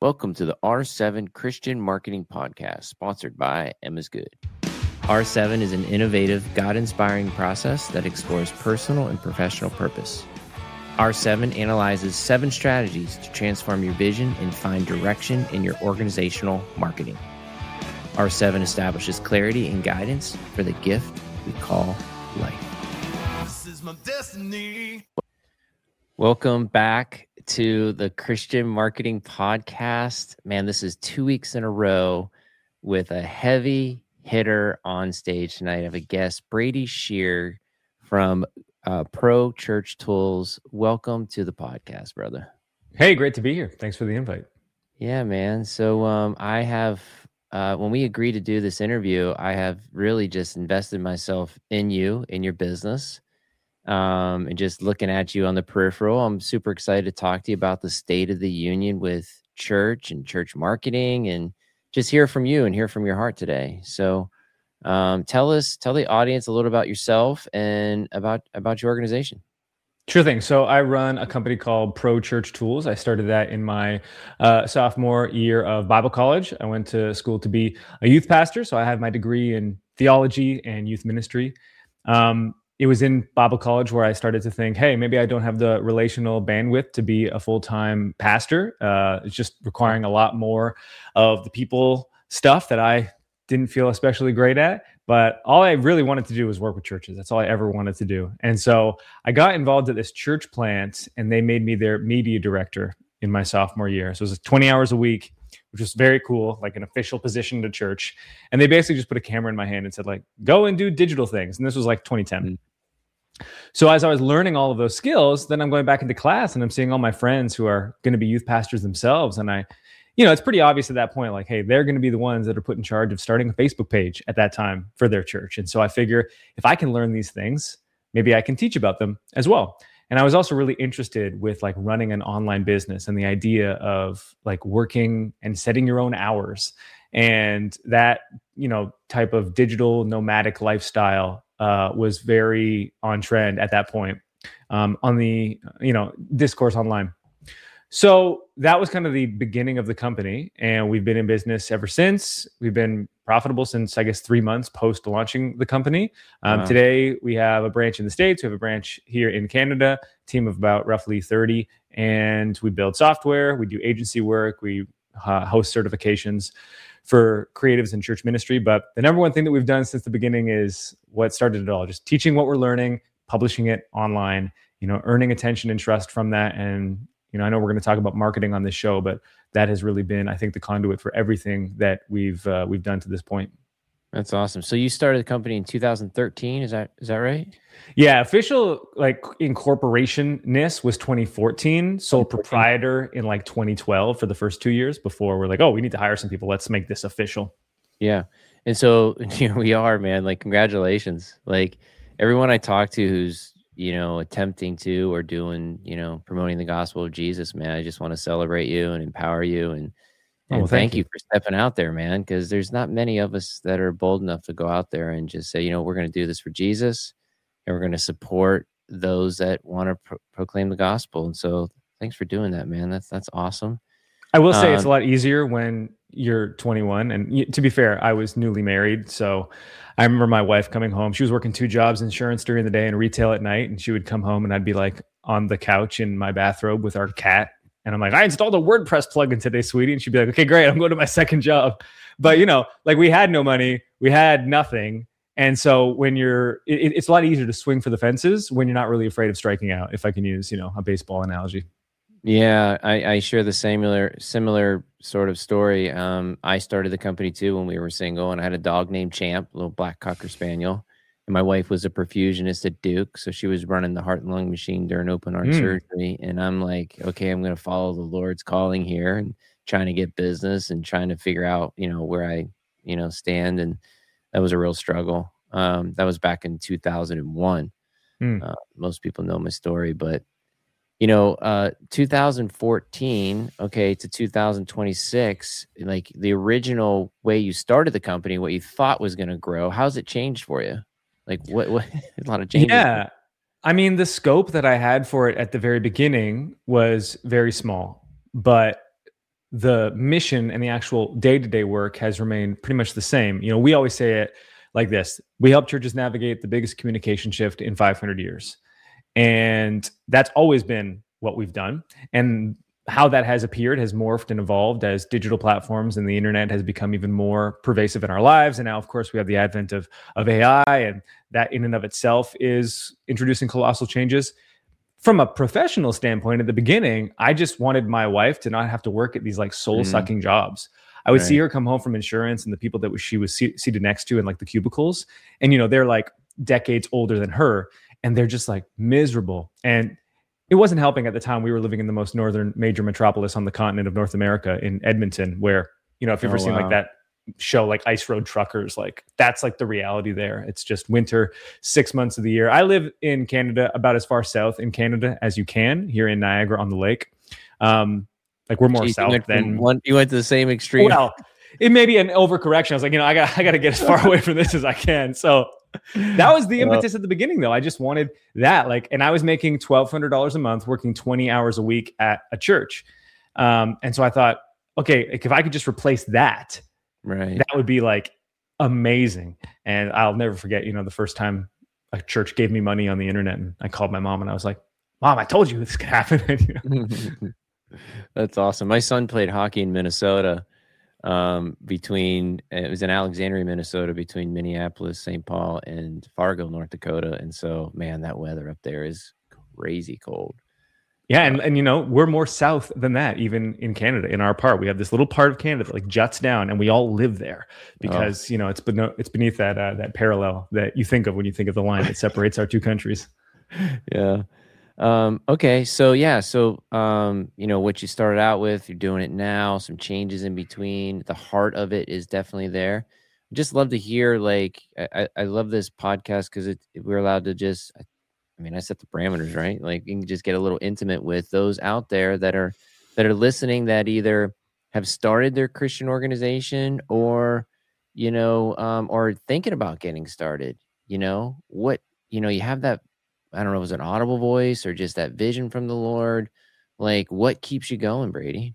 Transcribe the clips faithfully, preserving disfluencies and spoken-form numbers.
Welcome to the R seven Christian Marketing Podcast, sponsored by Emma's Good. R seven is an innovative, God-inspiring process that explores personal and professional purpose. R seven analyzes seven strategies to transform your vision and find direction in your organizational marketing. R seven establishes clarity and guidance for the gift we call life. This is my destiny. Welcome back to the Christian Marketing Podcast. Man, this is two weeks in a row with a heavy hitter on stage tonight. I have a guest, Brady Shear from uh, Pro Church Tools. Welcome to the podcast, brother. Hey, great to be here. Thanks for the invite. Yeah, man. So um, I have, uh, when we agreed to do this interview, I have really just invested myself in you, in your business. Um, and just looking at you on the peripheral, I'm super excited to talk to you about the state of the union with church and church marketing, and just hear from you and hear from your heart today. So, um, tell us, tell the audience a little about yourself and about about your organization. Sure thing. So I run a company called Pro Church Tools. I started that in my uh, sophomore year of Bible college. I went to school to be a youth pastor, so I have my degree in theology and youth ministry. Um, It was in Bible college where I started to think, hey, maybe I don't have the relational bandwidth to be a full-time pastor. Uh, it's just requiring a lot more of the people stuff that I didn't feel especially great at. But all I really wanted to do was work with churches. That's all I ever wanted to do. And so I got involved at this church plant, and they made me their media director in my sophomore year. So it was twenty hours a week, which was very cool, like an official position at a church. And they basically just put a camera in my hand and said, like, go and do digital things. And this was like twenty ten. Mm-hmm. So as I was learning all of those skills, then I'm going back into class and I'm seeing all my friends who are going to be youth pastors themselves. And I, you know, it's pretty obvious at that point, like, hey, they're going to be the ones that are put in charge of starting a Facebook page at that time for their church. And so I figure if I can learn these things, maybe I can teach about them as well. And I was also really interested with like running an online business and the idea of like working and setting your own hours and that, you know, type of digital nomadic lifestyle uh, was very on trend at that point um, on the, you know, discourse online. So that was kind of the beginning of the company, and we've been in business ever since. We've been profitable since, I guess, three months post launching the company. Um, wow. Today, we have a branch in the States. We have a branch here in Canada, team of about roughly thirty, and we build software. We do agency work. We uh, host certifications for creatives in church ministry. But the number one thing that we've done since the beginning is what started it all, just teaching what we're learning, publishing it online, you know, earning attention and trust from that. And you know, I know we're going to talk about marketing on this show, but that has really been, I think, the conduit for everything that we've uh, we've done to this point. That's awesome. So you started the company in two thousand thirteen, is that is that right? Yeah, official like incorporation-ness was twenty fourteen. Sole proprietor in like twenty twelve for the first two years before we're like, oh, we need to hire some people. Let's make this official. Yeah, and so here we are, man. Like, congratulations. Like everyone I talk to who's you know, attempting to or doing, you know, promoting the gospel of Jesus, man, I just want to celebrate you and empower you and, and oh, thank, thank you. you for stepping out there, man, because there's not many of us that are bold enough to go out there and just say, you know, we're going to do this for Jesus and we're going to support those that want to pro- proclaim the gospel. And so thanks for doing that, man. That's, that's awesome. I will say um, it's a lot Um, easier when you're twenty-one. And y- to be fair, I was newly married. So I remember my wife coming home. She was working two jobs, insurance during the day and retail at night. And she would come home and I'd be like on the couch in my bathrobe with our cat. And I'm like, I installed a WordPress plugin today, sweetie. And she'd be like, okay, great. I'm going to my second job. But, you know, like we had no money. We had nothing. And so when you're, it, it's a lot easier to swing for the fences when you're not really afraid of striking out, if I can use, you know, a baseball analogy. Yeah, I, I share the similar similar sort of story. Um, I started the company too when we were single, and I had a dog named Champ, a little black Cocker Spaniel. And my wife was a perfusionist at Duke, so she was running the heart and lung machine during open heart mm. surgery. And I'm like, okay, I'm going to follow the Lord's calling here, and trying to get business and trying to figure out, you know, where I, you know, stand. And that was a real struggle. Um, that was back in two thousand one. Mm. Uh, most people know my story, but you know, uh, two thousand fourteen, okay, to two thousand twenty-six, like the original way you started the company, what you thought was going to grow, how's it changed for you? Like what, what a lot of changes. Yeah. I mean, the scope that I had for it at the very beginning was very small, but the mission and the actual day-to-day work has remained pretty much the same. You know, we always say it like this: we help churches navigate the biggest communication shift in five hundred years. And that's always been what we've done. And how that has appeared has morphed and evolved as digital platforms and the internet has become even more pervasive in our lives. And now, of course, we have the advent of, of A I, and that in and of itself is introducing colossal changes. From a professional standpoint, at the beginning, I just wanted my wife to not have to work at these like soul-sucking mm. jobs. I would right. see her come home from insurance and the people that she was seated next to in like the cubicles. And, you know, they're like decades older than her, and they're just like miserable. And it wasn't helping at the time. We were living in the most northern major metropolis on the continent of North America in Edmonton, where, you know, if you've ever oh, seen wow. like that show, like Ice Road Truckers, like that's like the reality there. It's just winter, six months of the year. I live in Canada, about as far south in Canada as you can, here in Niagara on the Lake. Um, like we're more Jeez, south than one. You went to the same extreme. Well, it may be an overcorrection. I was like, you know, I got, I got to get as far away from this as I can. So that was the impetus at the beginning, though. I just wanted that, like, and I was making twelve hundred dollars a month, working twenty hours a week at a church. Um, and so I thought, okay, if I could just replace that, right, that would be like amazing. And I'll never forget, you know, the first time a church gave me money on the internet, and I called my mom and I was like, Mom, I told you this could happen. And, you know. That's awesome. My son played hockey in Minnesota. Um, between it was in Alexandria, Minnesota, between Minneapolis, Saint Paul, and Fargo, North Dakota. And so, man, that weather up there is crazy cold. Yeah, and, and you know, we're more south than that, even in Canada. In our part, we have this little part of Canada that like juts down, and we all live there because oh. you know it's beneath it's beneath that uh, that parallel that you think of when you think of the line that separates our two countries. Yeah. Um, okay. So yeah. So, um, you know, what you started out with, you're doing it now, some changes in between. The heart of it is definitely there. Just love to hear, like, I, I love this podcast because it, we're allowed to just, I mean, I set the parameters, right? Like you can just get a little intimate with those out there that are, that are listening, that either have started their Christian organization or, you know, um, or thinking about getting started. You know, what, you know, you have that, I don't know, was it an audible voice or just that vision from the Lord? Like, what keeps you going, Brady?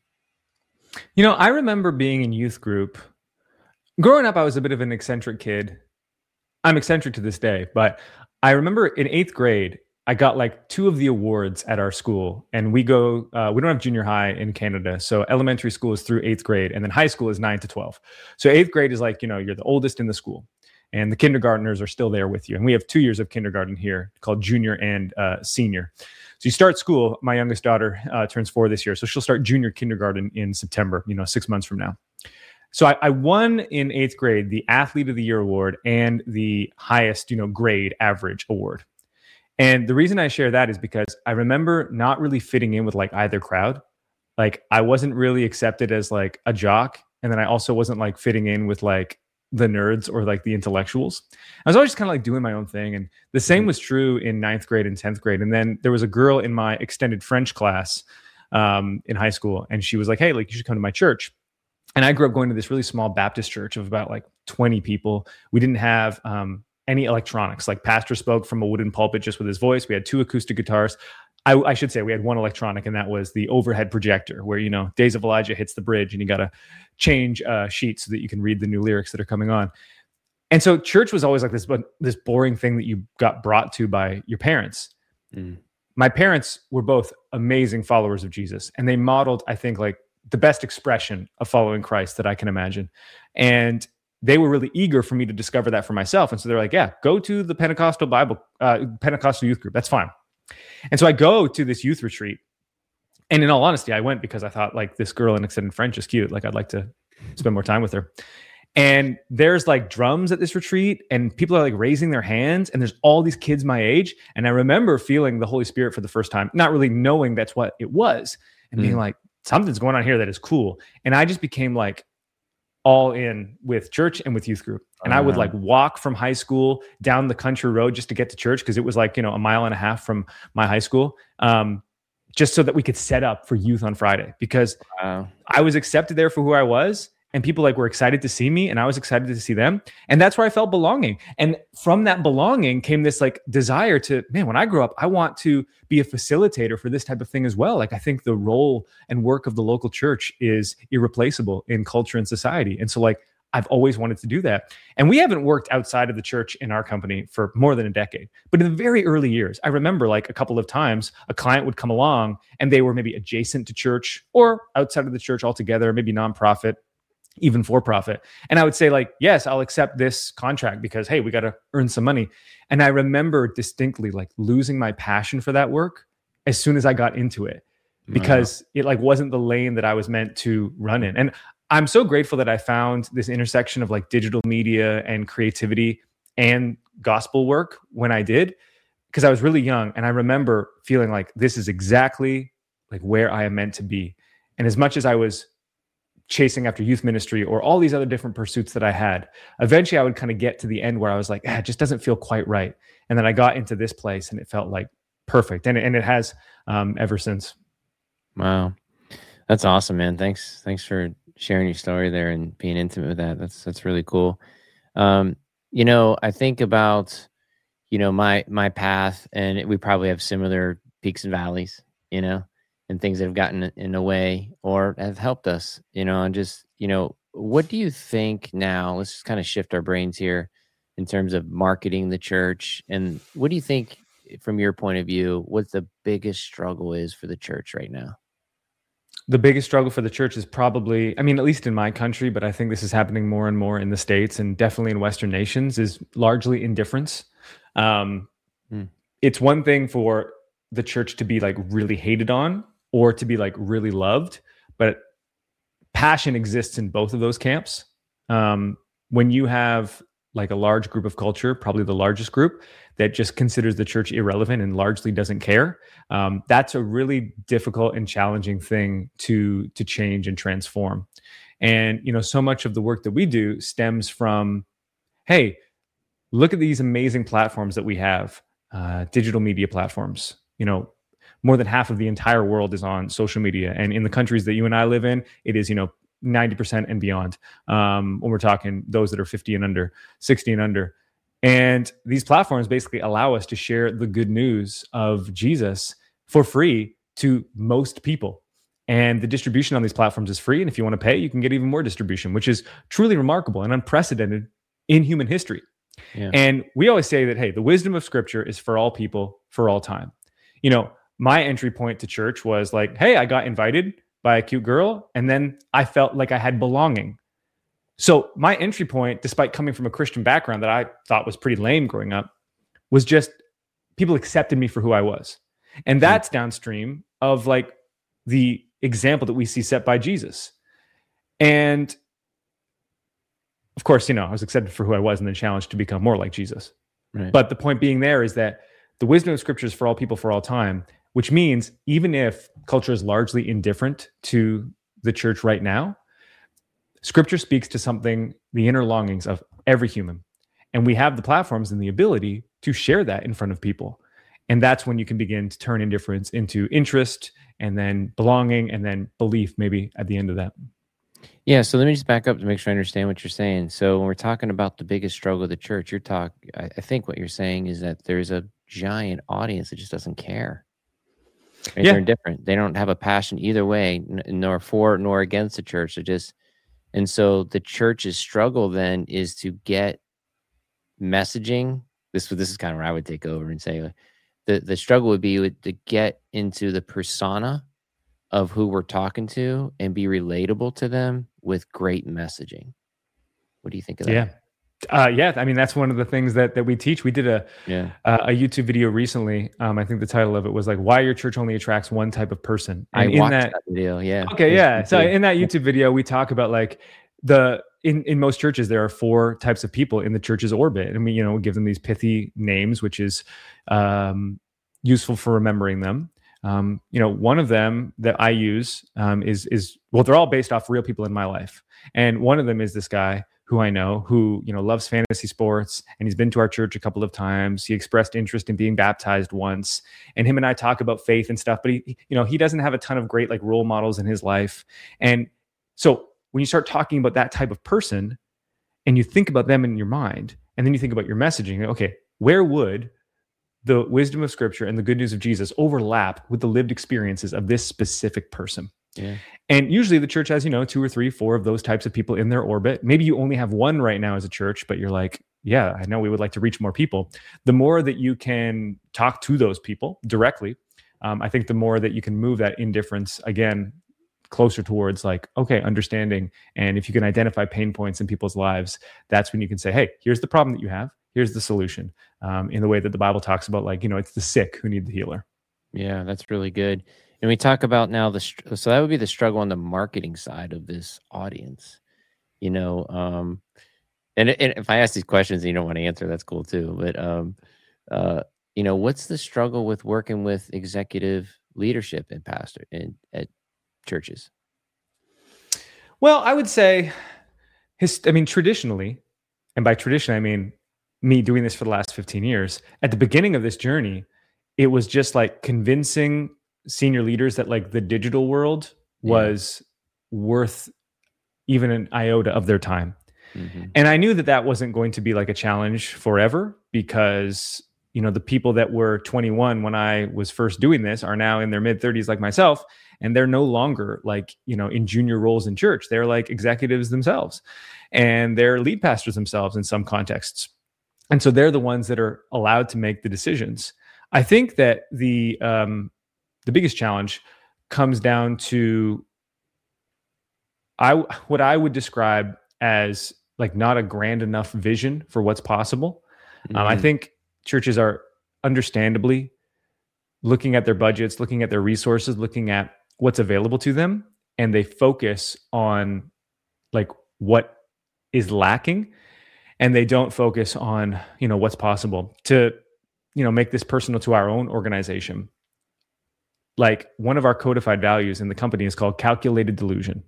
You know, I remember being in youth group. Growing up, I was a bit of an eccentric kid. I'm eccentric to this day, but I remember in eighth grade, I got like two of the awards at our school. And we go, uh, we don't have junior high in Canada. So elementary school is through eighth grade, and then high school is nine to twelve. So eighth grade is like, you know, you're the oldest in the school. And the kindergartners are still there with you. And we have two years of kindergarten here called junior and uh, senior. So you start school. My youngest daughter uh, turns four this year. So she'll start junior kindergarten in September, you know, six months from now. So I, I won in eighth grade the Athlete of the Year award and the highest, you know, grade average award. And the reason I share that is because I remember not really fitting in with like either crowd. Like I wasn't really accepted as like a jock. And then I also wasn't like fitting in with like the nerds or like the intellectuals. I was always just kind of like doing my own thing. And the same was true in ninth grade and tenth grade. And then there was a girl in my extended French class um, in high school. And she was like, hey, like you should come to my church. And I grew up going to this really small Baptist church of about like twenty people. We didn't have um, any electronics. Like pastor spoke from a wooden pulpit just with his voice. We had two acoustic guitars. I, I should say we had one electronic, and that was the overhead projector where, you know, Days of Elijah hits the bridge and you got to change uh, sheets so that you can read the new lyrics that are coming on. And so church was always like this, this boring thing that you got brought to by your parents. Mm. My parents were both amazing followers of Jesus, and they modeled, I think, like the best expression of following Christ that I can imagine. And they were really eager for me to discover that for myself. And so they're like, yeah, go to the Pentecostal Bible, uh, Pentecostal youth group. That's fine. And so I go to this youth retreat. And in all honesty, I went because I thought like this girl in extended French is cute. Like I'd like to spend more time with her. And there's like drums at this retreat and people are like raising their hands and there's all these kids my age. And I remember feeling the Holy Spirit for the first time, not really knowing that's what it was and mm. being like, something's going on here that is cool. And I just became like all in with church and with youth group. And uh-huh. I would like walk from high school down the country road just to get to church because it was like, you know, a mile and a half from my high school. Um, just so that we could set up for youth on Friday because wow. I was accepted there for who I was. and people like were excited to see me, and I was excited to see them. And that's where I felt belonging. And from that belonging came this like desire to, man, when I grow up, I want to be a facilitator for this type of thing as well. Like I think the role and work of the local church is irreplaceable in culture and society. And so like, I've always wanted to do that. And we haven't worked outside of the church in our company for more than a decade. But in the very early years, I remember like a couple of times a client would come along and they were maybe adjacent to church or outside of the church altogether, maybe nonprofit, even for profit. And I would say like, yes, I'll accept this contract because, hey, we got to earn some money. And I remember distinctly like losing my passion for that work as soon as I got into it, because wow. it like wasn't the lane that I was meant to run in. And I'm so grateful that I found this intersection of like digital media and creativity and gospel work when I did, because I was really young. And I remember feeling like this is exactly like where I am meant to be. And as much as I was chasing after youth ministry or all these other different pursuits that I had, eventually I would kind of get to the end where I was like, ah, it just doesn't feel quite right. And then I got into this place and it felt like perfect. And, and it has um, ever since. Wow. That's awesome, man. Thanks. Thanks for sharing your story there and being intimate with that. That's, that's really cool. Um, you know, I think about, you know, my, my path, and it, we probably have similar peaks and valleys, you know, and things that have gotten in the way or have helped us, you know, and just, you know, what do you think now? Let's just kind of shift our brains here in terms of marketing the church. And what do you think, from your point of view, what the biggest struggle is for the church right now? The biggest struggle for the church is probably, I mean, at least in my country, but I think this is happening more and more in the States and definitely in Western nations, is largely indifference. Um, hmm. It's one thing for the church to be like really hated on or to be like really loved, but passion exists in both of those camps. Um, when you have like a large group of culture, probably the largest group, that just considers the church irrelevant and largely doesn't care, um, that's a really difficult and challenging thing to to change and transform. And you know, so much of the work that we do stems from, hey, look at these amazing platforms that we have, uh, digital media platforms. You know, more than half of the entire world is on social media, and in the countries that you and I live in, it is, you know, ninety percent and beyond. Um, when we're talking those that are fifty and under, sixty and under. And these platforms basically allow us to share the good news of Jesus for free to most people. And the distribution on these platforms is free. And if you want to pay, you can get even more distribution, which is truly remarkable and unprecedented in human history. Yeah. And we always say that, hey, the wisdom of Scripture is for all people, for all time. You know, my entry point to church was like, hey, I got invited by a cute girl, and then I felt like I had belonging. So my entry point, despite coming from a Christian background that I thought was pretty lame growing up, was just people accepted me for who I was. And that's downstream of like the example that we see set by Jesus. And of course, you know, I was accepted for who I was and then challenged to become more like Jesus. Right. But the point being there is that the wisdom of Scripture is for all people, for all time, which means even if culture is largely indifferent to the church right now, Scripture speaks to something, the inner longings of every human. And we have the platforms and the ability to share that in front of people. And that's when you can begin to turn indifference into interest, and then belonging, and then belief maybe at the end of that. Yeah, so let me just back up to make sure I understand what you're saying. So when we're talking about the biggest struggle of the church, you're talk, I, I think what you're saying is that there's a giant audience that just doesn't care. Right? Yeah. They're indifferent. They don't have a passion either way, n- nor for nor against the church. They're just, and so the church's struggle then is to get messaging. This this is kind of where I would take over and say the the struggle would be with, to get into the persona of who we're talking to and be relatable to them with great messaging. What do you think of that? Yeah. Uh, yeah, I mean, that's one of the things that that we teach. We did a yeah. uh, a YouTube video recently. Um, I think the title of it was like, "Why Your Church Only Attracts One Type of Person." And I in watched that, that video. Yeah. Okay. Yeah. So in that YouTube video, we talk about like the in in most churches there are four types of people in the church's orbit, and we you know give them these pithy names, which is um, useful for remembering them. Um, you know, one of them that I use um, is is well, they're all based off real people in my life, and one of them is this guy who I know, who, you know, loves fantasy sports, and he's been to our church a couple of times. He expressed interest in being baptized once, and him and I talk about faith and stuff, but he, you know, he doesn't have a ton of great like role models in his life. And so when you start talking about that type of person and you think about them in your mind, and then you think about your messaging, okay, where would the wisdom of Scripture and the good news of Jesus overlap with the lived experiences of this specific person? Yeah. And usually the church has, you know, two or three, four of those types of people in their orbit. Maybe you only have one right now as a church, but you're like, yeah, I know we would like to reach more people. The more that you can talk to those people directly, um, I think the more that you can move that indifference, again, closer towards like, okay, understanding. And if you can identify pain points in people's lives, that's when you can say, hey, here's the problem that you have. Here's the solution, um, in the way that the Bible talks about, like, you know, it's the sick who need the healer. Yeah, that's really good. And we talk about now the, so that would be the struggle on the marketing side of this audience, you know, um, and, and if I ask these questions and you don't want to answer, that's cool too. But, um, uh, you know, what's the struggle with working with executive leadership and pastor in at churches? Well, I would say, his, I mean, traditionally, and by tradition, I mean, me doing this for the last fifteen years, at the beginning of this journey, it was just like convincing senior leaders that like the digital world was yeah. worth even an iota of their time. Mm-hmm. And I knew that that wasn't going to be like a challenge forever, because, you know, the people that were twenty-one when I was first doing this are now in their mid thirties like myself, and they're no longer like, you know, in junior roles in church. They're like executives themselves, and they're lead pastors themselves in some contexts. And so they're the ones that are allowed to make the decisions. I think that the um, the biggest challenge comes down to I what I would describe as like not a grand enough vision for what's possible. Mm-hmm. Um, I think churches are understandably looking at their budgets, looking at their resources, looking at what's available to them, and they focus on like what is lacking. And they don't focus on, you know, what's possible. To, you know, make this personal to our own organization. Like, one of our codified values in the company is called calculated delusion.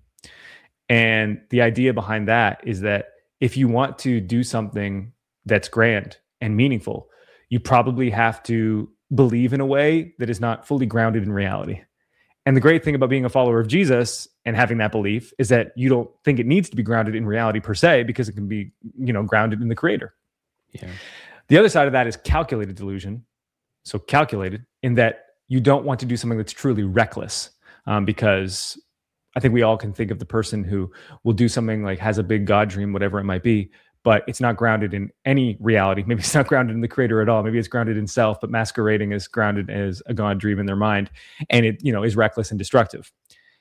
And the idea behind that is that if you want to do something that's grand and meaningful, you probably have to believe in a way that is not fully grounded in reality. And the great thing about being a follower of Jesus and having that belief is that you don't think it needs to be grounded in reality per se, because it can be, you know, grounded in the Creator. Yeah. The other side of that is calculated delusion. So calculated in that you don't want to do something that's truly reckless, um, because I think we all can think of the person who will do something like has a big God dream, whatever it might be, but it's not grounded in any reality. Maybe it's not grounded in the Creator at all. Maybe it's grounded in self, but masquerading as grounded as a God dream in their mind. And it, you know, is reckless and destructive.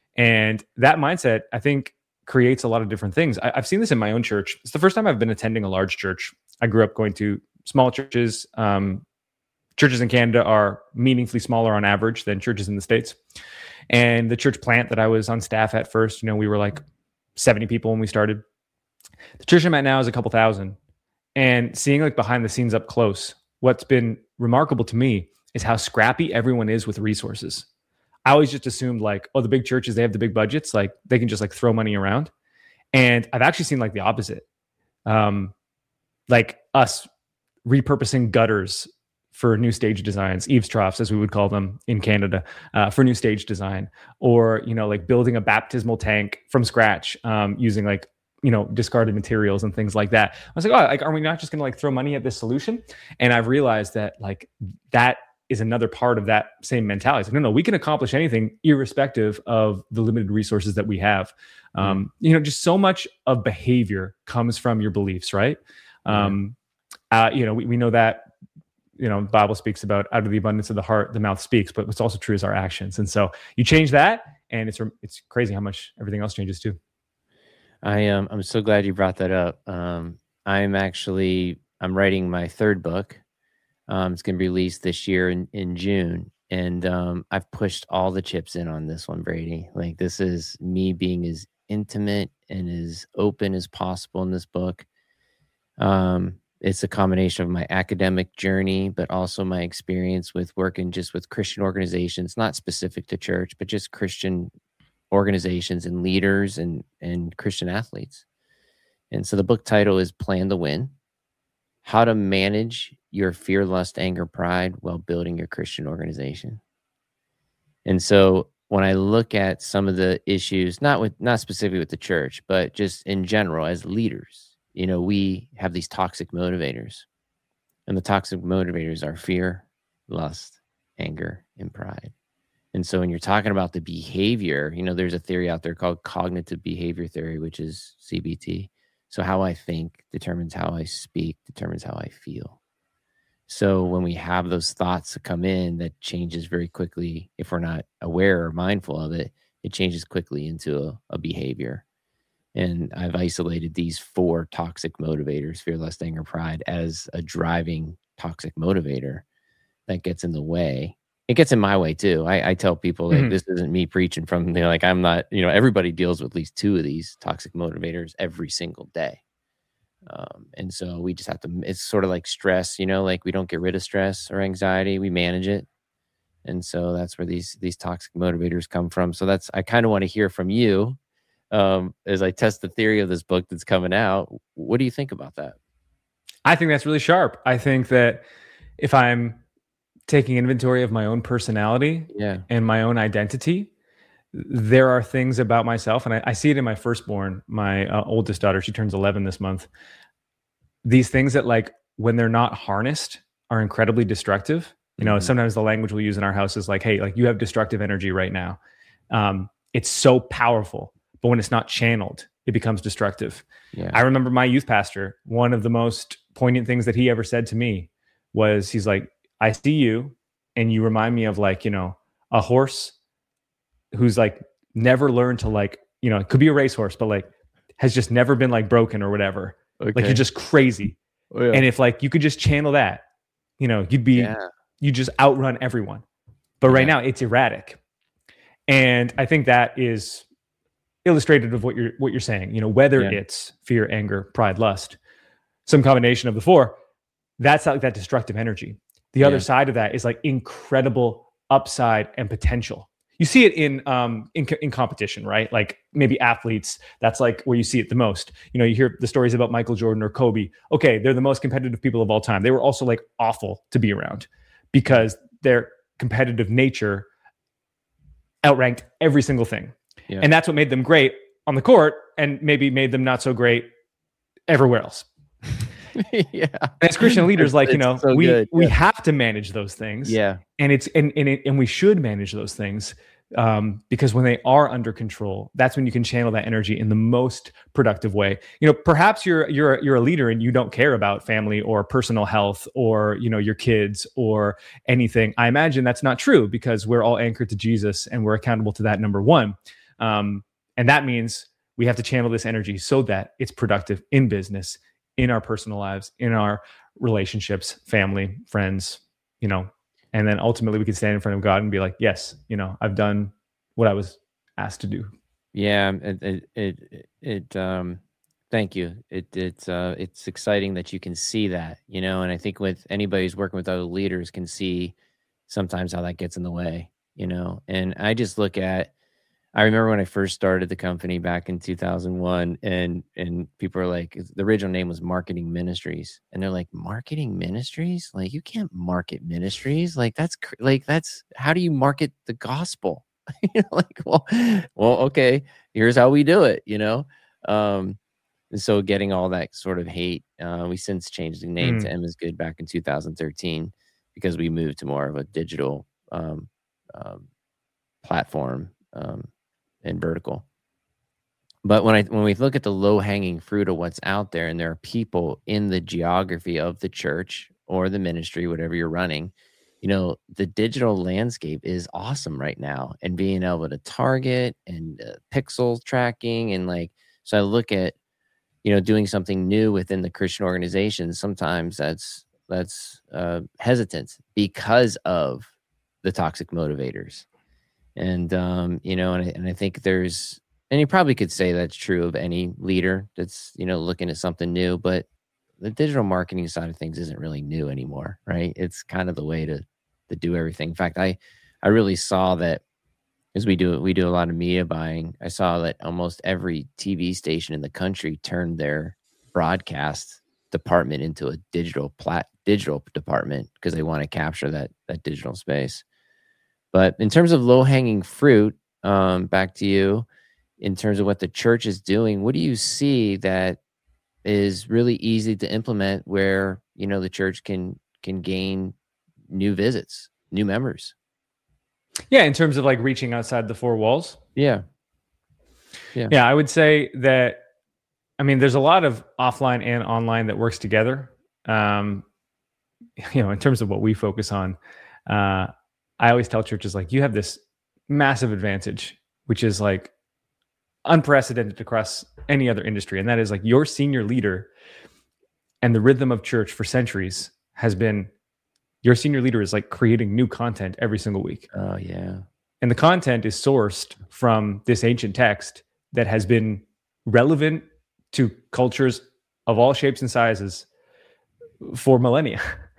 And that mindset, I think, creates a lot of different things. I, I've seen this in my own church. It's the first time I've been attending a large church. I grew up going to small churches. Um, churches in Canada are meaningfully smaller on average than churches in the States. And the church plant that I was on staff at first, you know, we were like seventy people when we started. The church I'm at now is a couple thousand. And seeing like behind the scenes up close, what's been remarkable to me is how scrappy everyone is with resources. I always just assumed like, oh, the big churches, they have the big budgets, like they can just like throw money around. And I've actually seen like the opposite. Um, like us repurposing gutters for new stage designs, eaves troughs, as we would call them in Canada, uh, for new stage design, or, you know, like building a baptismal tank from scratch, um, using like, you know, discarded materials and things like that. I was like, oh, like, are we not just going to like throw money at this solution? And I've realized that like that is another part of that same mentality. It's like, no, no, we can accomplish anything irrespective of the limited resources that we have. Um, mm. You know, just so much of behavior comes from your beliefs, right? Mm. Um, uh, you know, we, we know that, you know, the Bible speaks about out of the abundance of the heart, the mouth speaks, but what's also true is our actions. And so you change that, and it's it's crazy how much everything else changes too. I am. Um, I'm so glad you brought that up. Um, I'm actually I'm writing my third book. Um, it's going to be released this year in, in June, and um, I've pushed all the chips in on this one, Brady. Like, this is me being as intimate and as open as possible in this book. Um, it's a combination of my academic journey, but also my experience with working just with Christian organizations, not specific to church, but just Christian organizations and leaders and, and Christian athletes. And so the book title is Plan to Win: How to Manage Your Fear, Lust, Anger, Pride While Building Your Christian Organization. And so when I look at some of the issues, not with not specifically with the church, but just in general as leaders, you know, we have these toxic motivators, and the toxic motivators are fear, lust, anger, and pride. And so when you're talking about the behavior, you know, there's a theory out there called cognitive behavior theory, which is C B T. So how I think determines how I speak, determines how I feel. So when we have those thoughts that come in, that changes very quickly. If we're not aware or mindful of it, it changes quickly into a, a behavior. And I've isolated these four toxic motivators, fear, lust, anger, pride, as a driving toxic motivator that gets in the way. It gets in my way too. I, I tell people like, mm-hmm. this isn't me preaching from, you know, like I'm not, you know, everybody deals with at least two of these toxic motivators every single day. Um, and so we just have to, it's sort of like stress, you know, like we don't get rid of stress or anxiety, we manage it. And so that's where these, these toxic motivators come from. So that's, I kind of want to hear from you um, as I test the theory of this book that's coming out. What do you think about that? I think that's really sharp. I think that if I'm taking inventory of my own personality yeah. and my own identity, there are things about myself, and I, I see it in my firstborn, my uh, oldest daughter. She turns eleven this month. These things that, like, when they're not harnessed, are incredibly destructive. You know, mm-hmm. sometimes the language we use in our house is like, "Hey, like you have destructive energy right now." Um, it's so powerful, but when it's not channeled, it becomes destructive. Yeah. I remember my youth pastor. One of the most poignant things that he ever said to me was, "He's like, I see you, and you remind me of like, you know, a horse." Who's like never learned to like, you know, it could be a racehorse, but like has just never been like broken or whatever. Okay. Like you're just crazy. Oh, yeah. And if like you could just channel that, you know, you'd be, yeah. you just outrun everyone. But yeah. right now it's erratic. And I think that is illustrative of what you're, what you're saying, you know, whether yeah. it's fear, anger, pride, lust, some combination of the four, that's like that destructive energy. The yeah. other side of that is like incredible upside and potential. You see it in um in in competition, right? Like maybe athletes, that's like where you see it the most. You know, you hear the stories about Michael Jordan or Kobe. Okay, they're the most competitive people of all time. They were also like awful to be around because their competitive nature outranked every single thing. Yeah. And that's what made them great on the court and maybe made them not so great everywhere else. yeah. And as Christian leaders, like, it's you know, so we good. we yeah. have to manage those things. Yeah. And it's and and, it, and we should manage those things. Um, because when they are under control, that's when you can channel that energy in the most productive way. You know, perhaps you're you're you're a leader and you don't care about family or personal health or, you know, your kids or anything. I imagine that's not true because we're all anchored to Jesus and we're accountable to that, number one. Um, and that means we have to channel this energy so that it's productive in business, in our personal lives, in our relationships, family, friends, you know. And then ultimately we can stand in front of God and be like, yes, you know, I've done what I was asked to do. Yeah. It, it, it, it um, thank you. It, it's, uh, it's exciting that you can see that, you know, and I think with anybody who's working with other leaders can see sometimes how that gets in the way, you know, and I just look at, I remember when I first started the company back in two thousand one and, and people are like, the original name was Marketing Ministries. And they're like, Marketing Ministries? Like, you can't market ministries. Like, that's cr- like, that's, how do you market the gospel? you know, like, well, well, okay, here's how we do it, you know? Um, and so getting all that sort of hate, uh, we since changed the name mm. to M is Good back in two thousand thirteen because we moved to more of a digital um, um, platform. Um, and vertical. But when I when we look at the low-hanging fruit of what's out there, and there are people in the geography of the church or the ministry, whatever you're running, you know, the digital landscape is awesome right now, and being able to target and uh, pixel tracking and like, so I look at, you know, doing something new within the Christian organization. Sometimes that's that's uh, hesitant because of the toxic motivators. And, um, you know, and I, and I think there's, and you probably could say that's true of any leader that's, you know, looking at something new, but the digital marketing side of things isn't really new anymore, right? It's kind of the way to, to do everything. In fact, I, I really saw that as we do, we do a lot of media buying. I saw that almost every T V station in the country turned their broadcast department into a digital plat digital department because they want to capture that, that digital space. But in terms of low-hanging fruit, um, back to you in terms of what the church is doing. What do you see that is really easy to implement where, you know, the church can can gain new visits, new members? Yeah, in terms of like reaching outside the four walls. Yeah. Yeah. Yeah, I would say that, I mean, there's a lot of offline and online that works together. Um, you know, in terms of what we focus on, uh, I always tell churches, like, you have this massive advantage, which is like unprecedented across any other industry. And that is like your senior leader and the rhythm of church for centuries has been, your senior leader is like creating new content every single week. Oh, yeah. And the content is sourced from this ancient text that has been relevant to cultures of all shapes and sizes for millennia.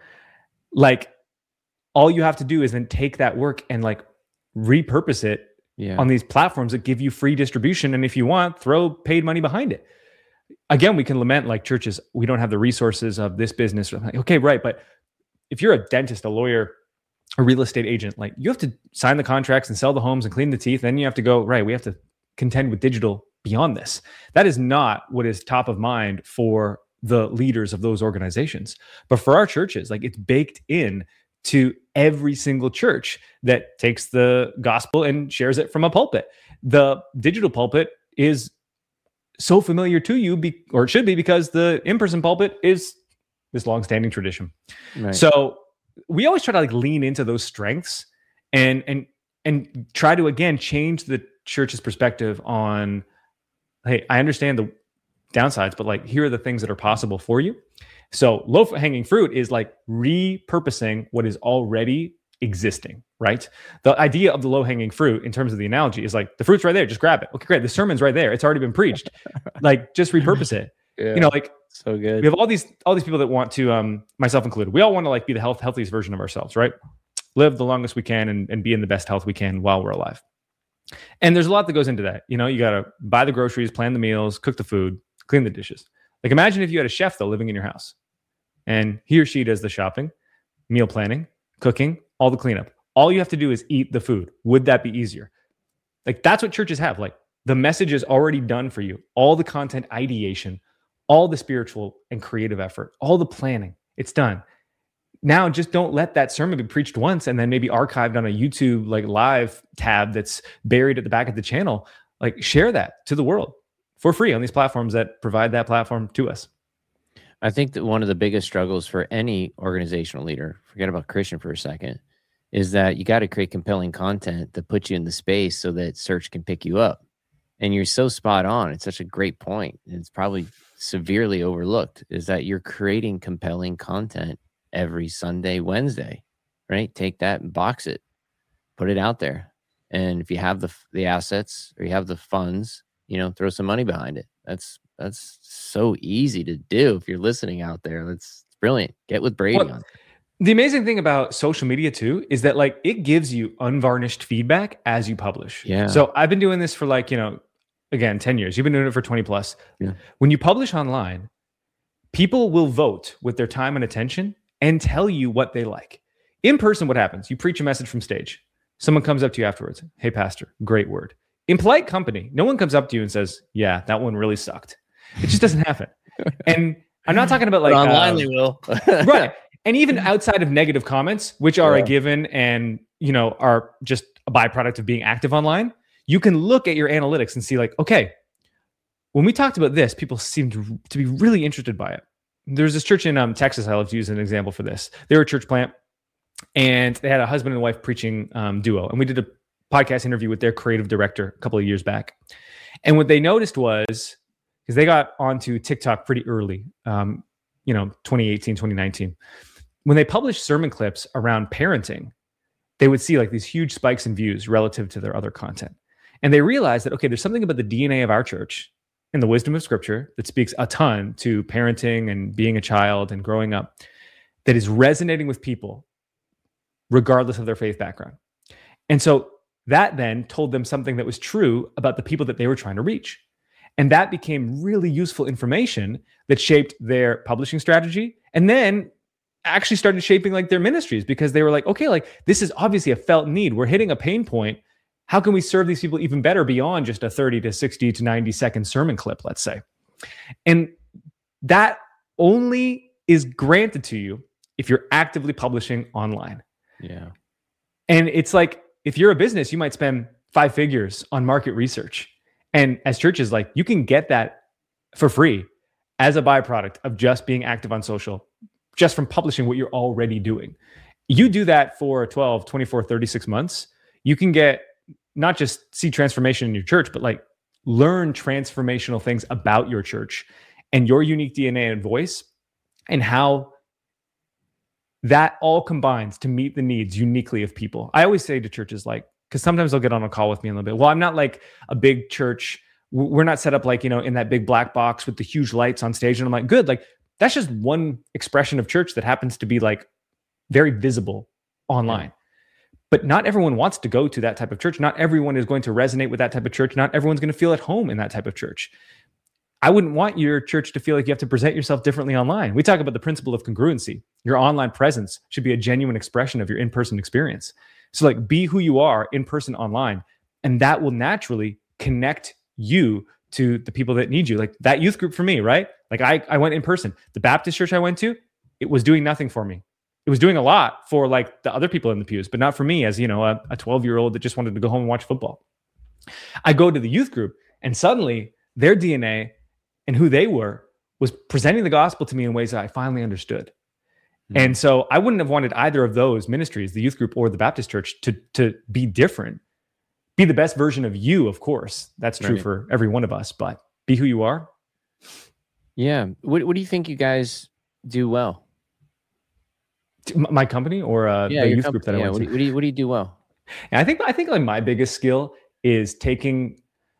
Like, all you have to do is then take that work and like repurpose it yeah. on these platforms that give you free distribution. And if you want, throw paid money behind it. Again, we can lament like churches, we don't have the resources of this business. Like, okay, right. But if you're a dentist, a lawyer, a real estate agent, like, you have to sign the contracts and sell the homes and clean the teeth. Then you have to go, right, we have to contend with digital beyond this. That is not what is top of mind for the leaders of those organizations. But for our churches, like, it's baked in to every single church that takes the gospel and shares it from a pulpit. The digital pulpit is so familiar to you, be, or it should be, because the in-person pulpit is this long-standing tradition. Right. So we always try to like lean into those strengths and and and try to, again, change the church's perspective on, hey, I understand the downsides, but like, here are the things that are possible for you. So low-hanging fruit is like repurposing what is already existing, right? The idea of the low-hanging fruit, in terms of the analogy, is like, the fruit's right there, just grab it. Okay, great. The sermon's right there. It's already been preached. Like, just repurpose it. Yeah, you know, like, so good. We have all these all these people that want to, um, myself included, we all want to like be the health, healthiest version of ourselves, right? Live the longest we can and, and be in the best health we can while we're alive. And there's a lot that goes into that. You know, you got to buy the groceries, plan the meals, cook the food, clean the dishes. Like, imagine if you had a chef, though, living in your house, and he or she does the shopping, meal planning, cooking, all the cleanup. All you have to do is eat the food. Would that be easier? Like, that's what churches have. Like, the message is already done for you. All the content ideation, all the spiritual and creative effort, all the planning, it's done. Now, just don't let that sermon be preached once and then maybe archived on a YouTube like live tab that's buried at the back of the channel. Like, share that to the world for free on these platforms that provide that platform to us. I think that one of the biggest struggles for any organizational leader, forget about Christian for a second, is that you got to create compelling content that puts you in the space so that search can pick you up. And you're so spot on. It's such a great point. And it's probably severely overlooked, is that you're creating compelling content every Sunday, Wednesday, right? Take that and box it, put it out there. And if you have the the assets or you have the funds, you know, throw some money behind it. That's that's so easy to do. If you're listening out there, that's brilliant. Get with Brady well, on it. The amazing thing about social media too is that like it gives you unvarnished feedback as you publish. Yeah. So I've been doing this for like, you know, again, ten years. You've been doing it for twenty plus. Yeah. When you publish online, people will vote with their time and attention and tell you what they like. In person, what happens? You preach a message from stage. Someone comes up to you afterwards. Hey, pastor, great word. In polite company, no one comes up to you and says, yeah, that one really sucked. It just doesn't happen. And I'm not talking about like but online uh, they will. Right. And even outside of negative comments, which are yeah. a given and, you know, are just a byproduct of being active online, you can look at your analytics and see like, okay, when we talked about this, people seemed to, to be really interested by it. There's this church in um, Texas I love to use as an example for this. They were a church plant and they had a husband and wife preaching um, duo. And we did a podcast interview with their creative director a couple of years back. And what they noticed was, because they got onto TikTok pretty early, um, you know, twenty eighteen, twenty nineteen. When they published sermon clips around parenting, they would see like these huge spikes in views relative to their other content. And they realized that, okay, there's something about the D N A of our church and the wisdom of scripture that speaks a ton to parenting and being a child and growing up that is resonating with people regardless of their faith background. And so that then told them something that was true about the people that they were trying to reach. And that became really useful information that shaped their publishing strategy and then actually started shaping like their ministries, because they were like, okay, like this is obviously a felt need. We're hitting a pain point How can we serve these people even better beyond just a thirty to sixty to ninety second sermon clip, let's say? And that only is granted to you if you're actively publishing online. Yeah. And it's like, if you're a business, you might spend five figures on market research. And as churches, like, you can get that for free as a byproduct of just being active on social, just from publishing what you're already doing. You do that for twelve, twenty-four, thirty-six months, you can get not just see transformation in your church, but like learn transformational things about your church and your unique D N A and voice, and how that all combines to meet the needs uniquely of people. I always say to churches, like, because sometimes they'll get on a call with me a little bit. Well, I'm not like a big church. We're not set up like, you know, in that big black box with the huge lights on stage. And I'm like, good. Like, that's just one expression of church that happens to be like very visible online. Yeah. But not everyone wants to go to that type of church. Not everyone is going to resonate with that type of church. Not everyone's going to feel at home in that type of church. I wouldn't want your church to feel like you have to present yourself differently online. We talk about the principle of congruency. Your online presence should be a genuine expression of your in-person experience. So like, be who you are in person, online, and that will naturally connect you to the people that need you. Like that youth group for me, right? Like I, I went in person. The Baptist church I went to, it was doing nothing for me. It was doing a lot for like the other people in the pews, but not for me as, you know, a, a twelve year old that just wanted to go home and watch football. I go to the youth group and suddenly their D N A and who they were was presenting the gospel to me in ways that I finally understood. Mm-hmm. And so I wouldn't have wanted either of those ministries, the youth group or the Baptist church, to, to be different. Be the best version of you, of course. That's true right. for every one of us, but be who you are. Yeah. What What do you think you guys do well? My company or uh, yeah, the youth company, group that yeah. I went what to? Do you, what, do you, what do you do well? And I think I think like my biggest skill is taking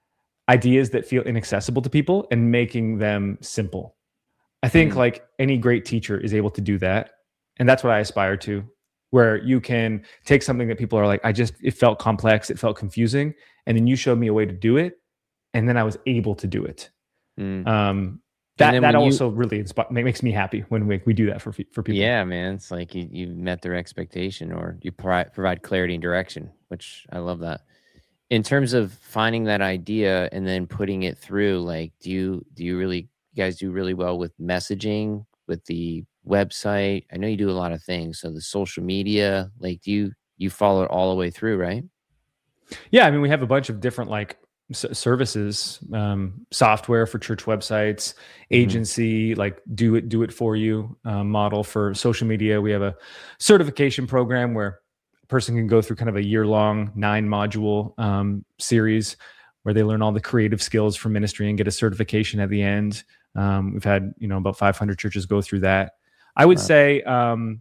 ideas that feel inaccessible to people and making them simple. I think mm-hmm. like any great teacher is able to do that. And that's what I aspire to, where you can take something that people are like, I just, it felt complex, it felt confusing. And then you showed me a way to do it. And then I was able to do it. Mm. Um, that that also you, really inspi- makes me happy when we, we do that for for people. Yeah, man. It's like you, you met their expectation, or you provide, provide clarity and direction, which I love that. In terms of finding that idea and then putting it through, like, do you, do you really, you guys do really well with messaging, with the website? I know you do a lot of things. So the social media, like, do you, you follow it all the way through, right? Yeah. I mean, we have a bunch of different like s- services, um, software for church websites, agency, mm-hmm. like do it, do it for you uh, model for social media. We have a certification program where a person can go through kind of a year long nine module um, series where they learn all the creative skills for ministry and get a certification at the end. Um, we've had, you know, about five hundred churches go through that. I would wow. say um,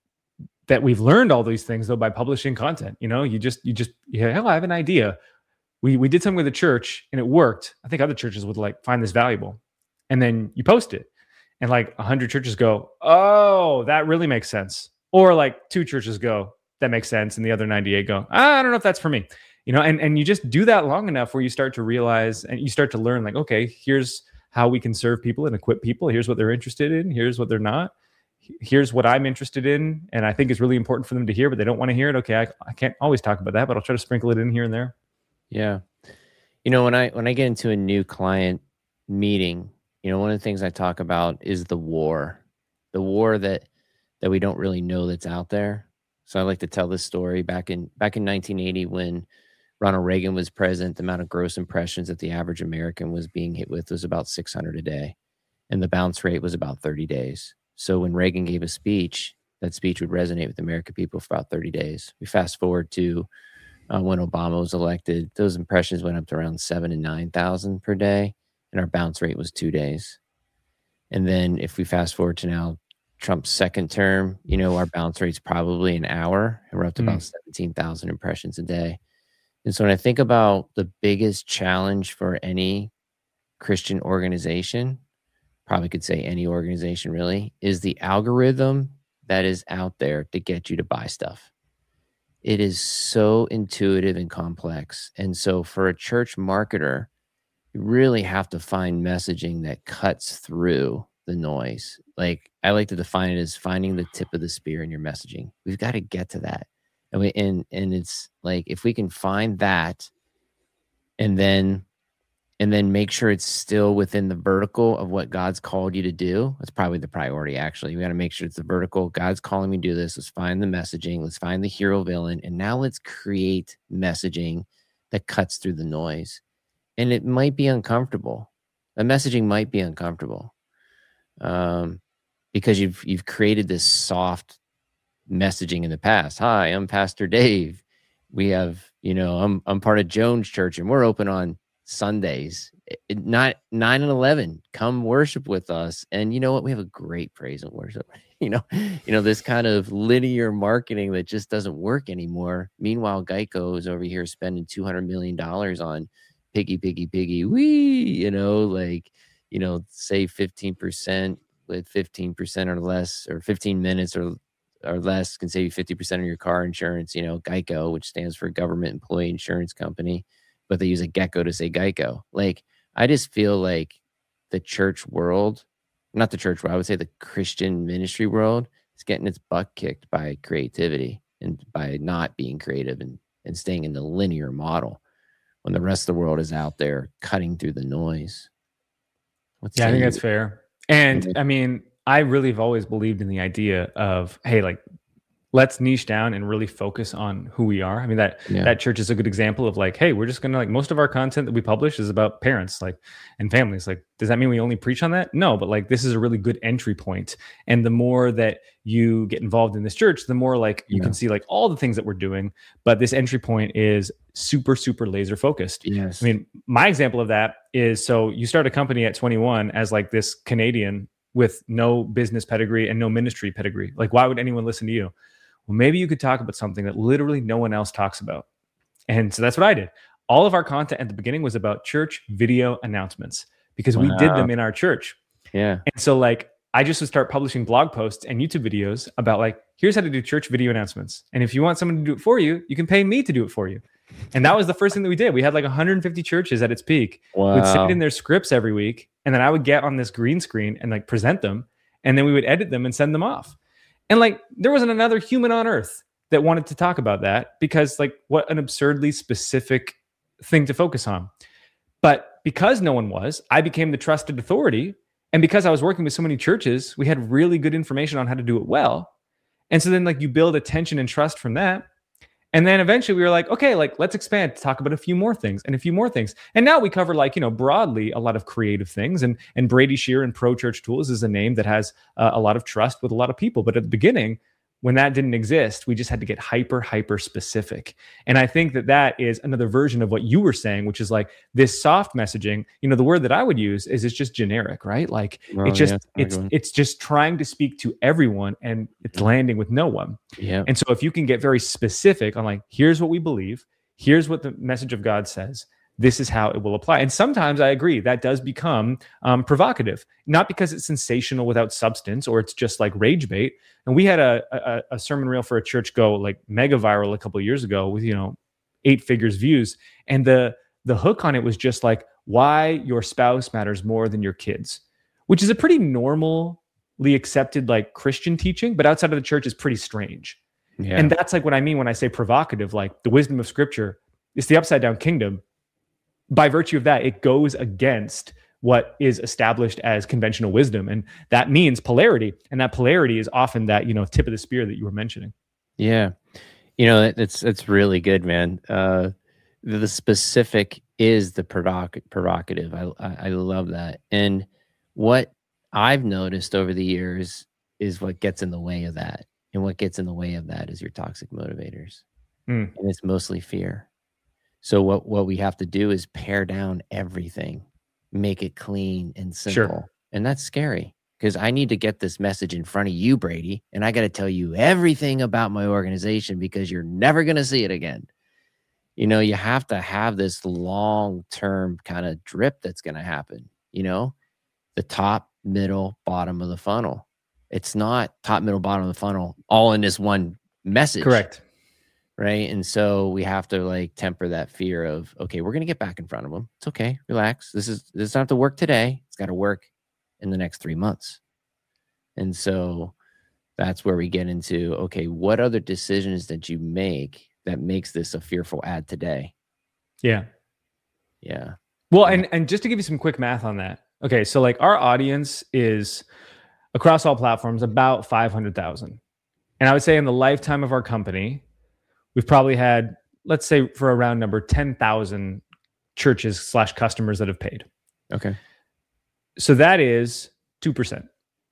that we've learned all these things though by publishing content. You know, you just, you just, yeah, oh, I have an idea. We we did something with the church and it worked. I think other churches would like find this valuable, and then you post it, and like a hundred churches go, oh, that really makes sense. Or like two churches go, that makes sense, and the other ninety-eight go, ah, I don't know if that's for me. You know, and and you just do that long enough where you start to realize and you start to learn, like, okay, here's how we can serve people and equip people. Here's what they're interested in. Here's what they're not. Here's what I'm interested in. And I think it's really important for them to hear, but they don't want to hear it. Okay, I, I can't always talk about that, but I'll try to sprinkle it in here and there. Yeah. You know, when I when I get into a new client meeting, you know, one of the things I talk about is the war. The war that that we don't really know that's out there. So I like to tell this story. Back in back in nineteen eighty, when Ronald Reagan was president, the amount of gross impressions that the average American was being hit with was about six hundred a day. And the bounce rate was about thirty days. So when Reagan gave a speech, that speech would resonate with the American people for about thirty days. We fast forward to uh, when Obama was elected, those impressions went up to around seven and nine thousand per day, and our bounce rate was two days. And then if we fast forward to now, Trump's second term, you know, our bounce rate's probably an hour, and we're up to mm. about seventeen thousand impressions a day. And so when I think about the biggest challenge for any Christian organization, probably could say any organization really, is the algorithm that is out there to get you to buy stuff. It is so intuitive and complex. And so for a church marketer, you really have to find messaging that cuts through the noise. Like I like to define it as finding the tip of the spear in your messaging. We've got to get to that. And we, and, and it's like, if we can find that and then, and then make sure it's still within the vertical of what God's called you to do. That's probably the priority. Actually, we got to make sure it's the vertical. God's calling me to do this. Let's find the messaging. Let's find the hero villain. And now let's create messaging that cuts through the noise. And it might be uncomfortable. The messaging might be uncomfortable. Um, because you've, you've created this soft messaging in the past. Hi, I'm Pastor Dave. We have, you know, I'm, I'm part of Jones Church and we're open on Sundays, it, not nine and eleven. Come worship with us. And you know what? We have a great praise and worship. You know, you know, this kind of linear marketing that just doesn't work anymore. Meanwhile, Geico is over here spending two hundred million dollars on piggy, piggy, piggy, wee, you know, like, you know, say fifteen percent with fifteen percent or less, or fifteen minutes or or less can save you fifty percent of your car insurance. You know, Geico, which stands for Government Employee Insurance Company, but they use a gecko to say Geico. Like, I just feel like the church world, not the church world, I would say the Christian ministry world is getting its butt kicked by creativity and by not being creative and, and staying in the linear model when the rest of the world is out there cutting through the noise. What's yeah, I think that's fair. And I mean, I really have always believed in the idea of, hey, like, let's niche down and really focus on who we are. I mean, that yeah. that church is a good example of like, hey, we're just going to like, most of our content that we publish is about parents, like, and families. Like, does that mean we only preach on that? No, but like, this is a really good entry point. And the more that you get involved in this church, the more like you yeah. can see like all the things that we're doing. But this entry point is super, super laser focused. Yes. I mean, my example of that is, so you start a company at twenty-one as like this Canadian with no business pedigree and no ministry pedigree. Like, why would anyone listen to you? Well, maybe you could talk about something that literally no one else talks about. And so that's what I did. All of our content at the beginning was about church video announcements because wow. we did them in our church. Yeah. And so like, I just would start publishing blog posts and YouTube videos about like, here's how to do church video announcements. And if you want someone to do it for you, you can pay me to do it for you. And that was the first thing that we did. We had like one hundred fifty churches at its peak. Wow. We'd send in their scripts every week. And then I would get on this green screen and like present them. And then we would edit them and send them off. And like, there wasn't another human on earth that wanted to talk about that because like, what an absurdly specific thing to focus on. But because no one was, I became the trusted authority. And because I was working with so many churches, we had really good information on how to do it well. And so then like you build attention and trust from that. And then eventually we were like, okay, like let's expand to talk about a few more things and a few more things. And now we cover like, you know, broadly a lot of creative things. And, and Brady Shear and Pro Church Tools is a name that has uh, a lot of trust with a lot of people. But at the beginning, when that didn't exist, we just had to get hyper, hyper specific. And I think that that is another version of what you were saying, which is like this soft messaging. You know, the word that I would use is it's just generic, right? Like oh, it's just, yeah, it's, it's just trying to speak to everyone and it's landing with no one. Yeah. And so if you can get very specific on like, here's what we believe, here's what the message of God says, this is how it will apply. And sometimes I agree that does become um, provocative, not because it's sensational without substance or it's just like rage bait. And we had a, a, a sermon reel for a church go like mega viral a couple of years ago with, you know, eight figures views. And the, the hook on it was just like why your spouse matters more than your kids, which is a pretty normally accepted like Christian teaching, but outside of the church is pretty strange. Yeah. And that's like what I mean when I say provocative, like the wisdom of scripture is the upside down kingdom. By virtue of that, it goes against what is established as conventional wisdom. And that means polarity. And that polarity is often that, you know, tip of the spear that you were mentioning. Yeah. You know, that's, that's really good, man. Uh, the specific is the provoc- provocative. I, I, I love that. And what I've noticed over the years is what gets in the way of that. And what gets in the way of that is your toxic motivators. Mm. And it's mostly fear. So what, what we have to do is pare down everything, make it clean and simple. Sure. And that's scary because I need to get this message in front of you, Brady. And I got to tell you everything about my organization because you're never going to see it again. You know, you have to have this long-term kind of drip that's going to happen, you know, the top, middle, bottom of the funnel. It's not top, middle, bottom of the funnel all in this one message. Correct. Right. And so we have to like temper that fear of, okay, we're going to get back in front of them. It's okay. Relax. This is, this doesn't have to work today. It's got to work in the next three months. And so that's where we get into, okay, what other decisions did you make that makes this a fearful ad today? Yeah. Yeah. Well, and, and just to give you some quick math on that. Okay. So like our audience is across all platforms about five hundred thousand. And I would say in the lifetime of our company, we've probably had, let's say for a round number, ten thousand churches slash customers that have paid. Okay. So that is two percent.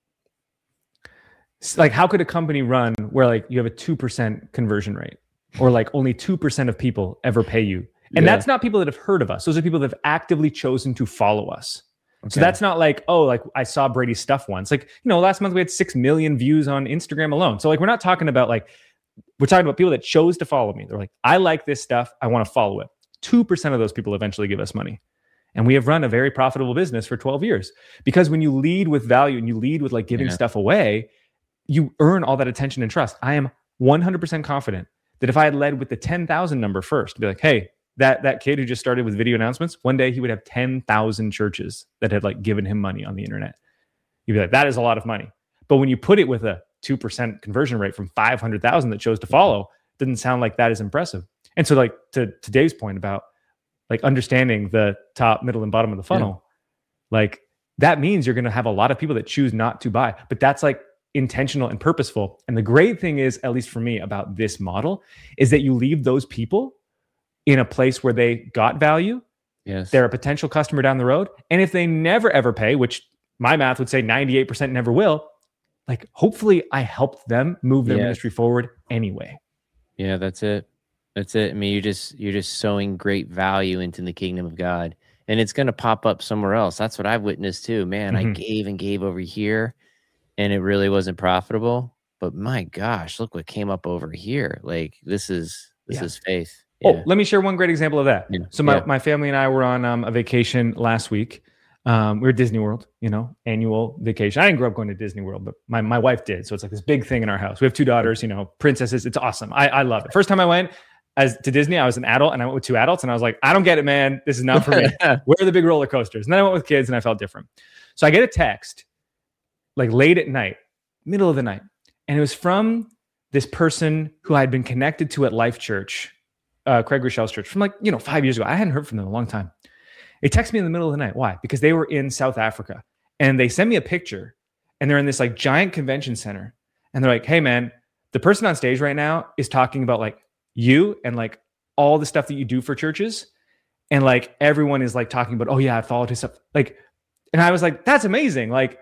Like, how could a company run where like you have a two percent conversion rate, or like only two percent of people ever pay you? And yeah. That's not people that have heard of us. Those are people that have actively chosen to follow us. Okay. So that's not like, oh, like I saw Brady's stuff once. Like, you know, last month we had six million views on Instagram alone. So like, we're not talking about like, we're talking about people that chose to follow me. They're like, I like this stuff. I want to follow it. two percent of those people eventually give us money. And we have run a very profitable business for twelve years, because when you lead with value and you lead with like giving yeah. stuff away, you earn all that attention and trust. I am one hundred percent confident that if I had led with the ten thousand number first, be like, hey, that, that kid who just started with video announcements, one day he would have ten thousand churches that had like given him money on the internet. You'd be like, that is a lot of money. But when you put it with a two percent conversion rate from five hundred thousand that chose to follow, it doesn't sound like that is impressive. And so like to, to Dave's point about like understanding the top, middle, and bottom of the funnel, yeah. like that means you're going to have a lot of people that choose not to buy, but that's like intentional and purposeful. And the great thing is, at least for me, about this model is that you leave those people in a place where they got value. Yes. They're a potential customer down the road. And if they never ever pay, which my math would say ninety-eight percent never will, like hopefully I helped them move their yes. ministry forward anyway. Yeah, that's it. That's it. I mean, you're just you're just sowing great value into the kingdom of God, and it's going to pop up somewhere else. That's what I've witnessed too. Man, mm-hmm. I gave and gave over here, and it really wasn't profitable. But my gosh, look what came up over here. Like this is this yeah. is faith. Yeah. Oh, let me share one great example of that. Yeah. So my, yeah. my family and I were on um, a vacation last week. Um, we were at Disney World, you know, annual vacation. I didn't grow up going to Disney World, but my, my wife did. So it's like this big thing in our house. We have two daughters, you know, princesses. It's awesome. I, I love it. First time I went as to Disney, I was an adult and I went with two adults and I was like, I don't get it, man. This is not for me. Where are the big roller coasters? And then I went with kids and I felt different. So I get a text like late at night, middle of the night. And it was from this person who I had been connected to at Life Church, uh, Craig Rochelle's church, from like, you know, five years ago. I hadn't heard from them in a long time. They text me in the middle of the night. Why? Because they were in South Africa and they sent me a picture and they're in this like giant convention center. And they're like, hey man, the person on stage right now is talking about like you and like all the stuff that you do for churches. And like, everyone is like talking about, oh yeah, I followed his stuff. Like, and I was like, that's amazing. Like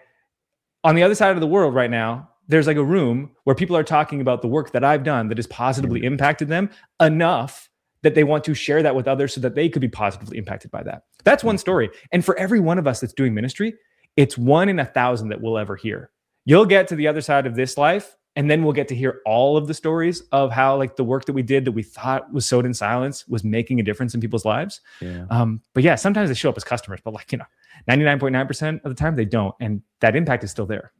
on the other side of the world right now, there's like a room where people are talking about the work that I've done that has positively impacted them enough that they want to share that with others so that they could be positively impacted by that. That's one story. And for every one of us that's doing ministry, it's one in a thousand that we'll ever hear. You'll get to the other side of this life, and then we'll get to hear all of the stories of how like the work that we did that we thought was sowed in silence was making a difference in people's lives. Yeah. Um, but yeah, sometimes they show up as customers, but like, you know, ninety-nine point nine percent of the time they don't. And that impact is still there.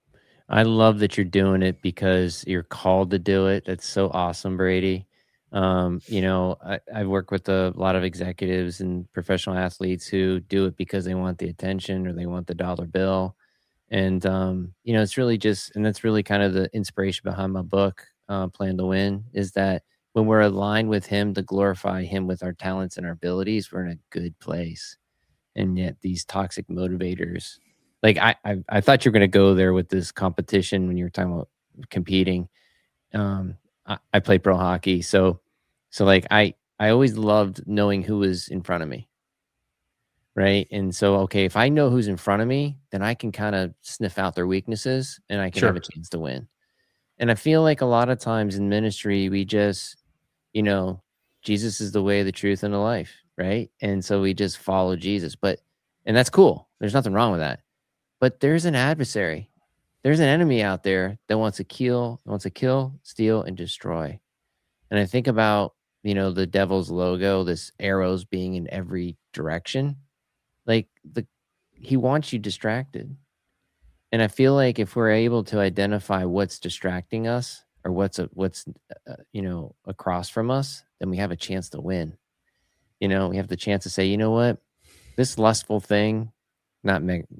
I love that you're doing it because you're called to do it. That's so awesome, Brady. Um, you know, I, I've worked with a lot of executives and professional athletes who do it because they want the attention or they want the dollar bill. And, um, you know, it's really just, and that's really kind of the inspiration behind my book, uh, Plan to Win, is that when we're aligned with him to glorify him with our talents and our abilities, we're in a good place. And yet these toxic motivators, like I, I, I thought you were going to go there with this competition when you were talking about competing. Um, I, I played pro hockey. So, so like I, I always loved knowing who was in front of me. Right. And so, okay, if I know who's in front of me, then I can kind of sniff out their weaknesses and I can Sure. have a chance to win. And I feel like a lot of times in ministry, we just, you know, Jesus is the way, the truth, and the life. Right. And so we just follow Jesus, but, and that's cool. There's nothing wrong with that. But there's an adversary. There's an enemy out there that wants to kill, wants to kill, steal, and destroy. And I think about, you know, the devil's logo, this arrows being in every direction. Like the, he wants you distracted. And I feel like if we're able to identify what's distracting us or what's a, what's uh, you know, across from us, then we have a chance to win. You know, we have the chance to say, you know what, this lustful thing, not me-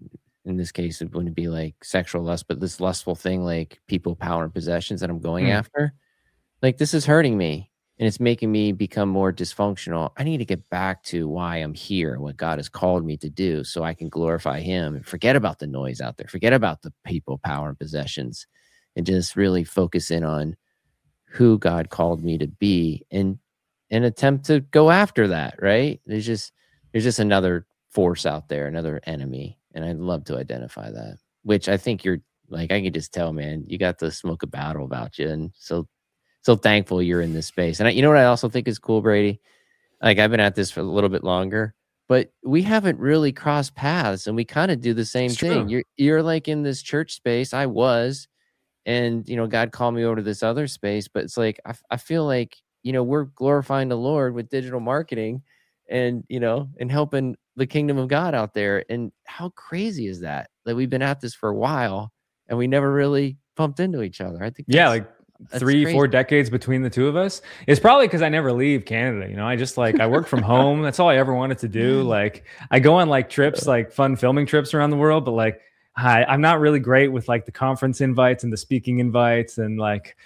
in this case, it wouldn't be like sexual lust, but this lustful thing, like people, power, and possessions that I'm going Mm. after, like this is hurting me and it's making me become more dysfunctional. I need to get back to why I'm here, what God has called me to do, so I can glorify Him and forget about the noise out there, forget about the people, power, and possessions, and just really focus in on who God called me to be and and attempt to go after that. Right? There's just there's just another force out there, another enemy, and I'd love to identify that. Which I think you're like, I can just tell, man, you got the smoke of battle about you, and so. So thankful you're in this space. And I, you know what I also think is cool, Brady? Like I've been at this for a little bit longer, but we haven't really crossed paths and we kind of do the same It's thing. true. You're, you're like in this church space. I was, and you know, God called me over to this other space, but it's like, I, I feel like, you know, we're glorifying the Lord with digital marketing and, you know, and helping the kingdom of God out there. And how crazy is that? That we've been at this for a while and we never really bumped into each other. I think Yeah, that's, like That's three, crazy. four decades between the two of us. It's probably because I never leave Canada. You know, I just like, I work from home. That's all I ever wanted to do. Like I go on like trips, like fun filming trips around the world, but like, I, I'm not really great with like the conference invites and the speaking invites. And like,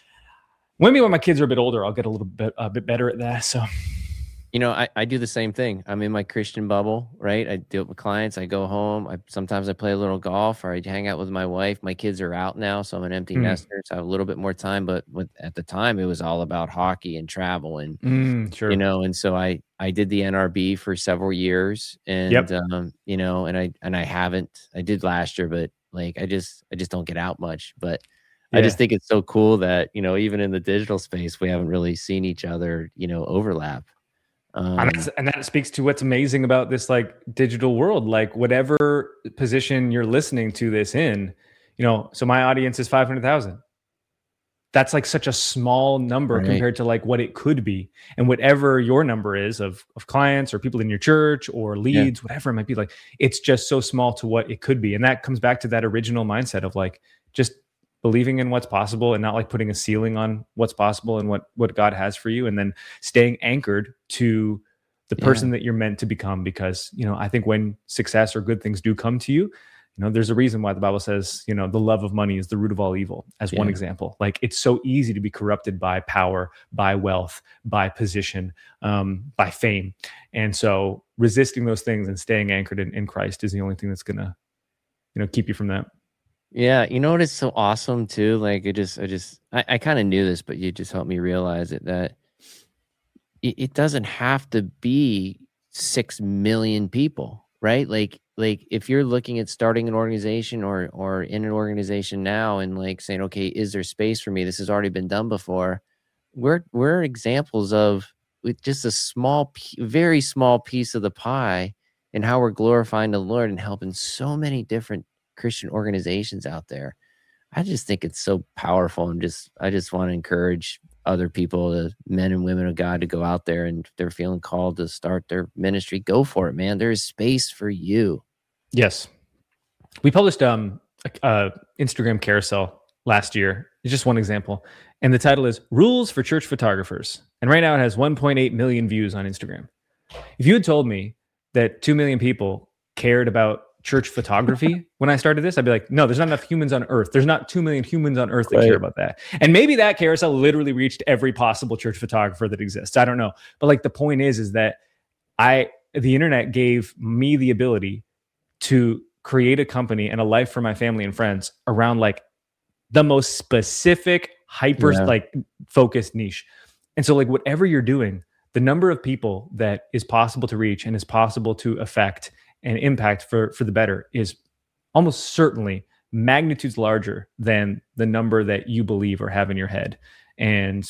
maybe when my kids are a bit older, I'll get a little bit, a bit better at that. So, you know, I, I do the same thing. I'm in my Christian bubble, right? I deal with clients. I go home. I sometimes I play a little golf or I hang out with my wife. My kids are out now, so I'm an empty Mm. nester. So I have a little bit more time. But with, at the time, it was all about hockey and travel, and mm, sure. you know. And so I I did the N R B for several years, and Yep. um, you know, and I and I haven't. I did last year, but like I just I just don't get out much. But I Yeah. just think it's so cool that, you know, even in the digital space, we haven't really seen each other, you know, overlap. Um, And, that's, and that speaks to what's amazing about this like digital world. Like whatever position you're listening to this in, you know, so my audience is five hundred thousand. That's like such a small number Right. compared to like what it could be. And whatever your number is of, of clients or people in your church or leads, whatever it might be, like it's just so small to what it could be. And that comes back to that original mindset of like just believing in what's possible and not like putting a ceiling on what's possible and what what God has for you, and then staying anchored to the Yeah. person that you're meant to become. Because, you know, I think when success or good things do come to you, you know, there's a reason why the Bible says, you know, the love of money is the root of all evil, as one Yeah. example. Like it's so easy to be corrupted by power, by wealth, by position, um, by fame. And so resisting those things and staying anchored in, in Christ is the only thing that's gonna, you know, keep you from that. Yeah, you know what is so awesome too? Like, it just, I just, I, I kind of knew this, but you just helped me realize it, that it, it doesn't have to be six million people, right? Like, like if you're looking at starting an organization or or in an organization now and like saying, okay, is there space for me? This has already been done before. We're we're examples of with just a small, p- very small piece of the pie, and how we're glorifying the Lord and helping so many different Christian organizations out there. I just think it's so powerful, and just I just want to encourage other people, the men and women of God, to go out there, and if they're feeling called to start their ministry, go for it, man. There is space for you. Yes. We published um a, a Instagram carousel last year. It's just one example. And the title is Rules for Church Photographers. And right now it has one point eight million views on Instagram. If you had told me that two million people cared about church photography when I started this, I'd be like, no, there's not enough humans on earth. There's not two million humans on earth that Right. care about that. And maybe that carousel literally reached every possible church photographer that exists. I don't know. But like the point is, is that I, the internet gave me the ability to create a company and a life for my family and friends around like the most specific, hyper Yeah. like focused niche. And so like whatever you're doing, the number of people that is possible to reach and is possible to affect and impact for, for the better is almost certainly magnitudes larger than the number that you believe or have in your head. And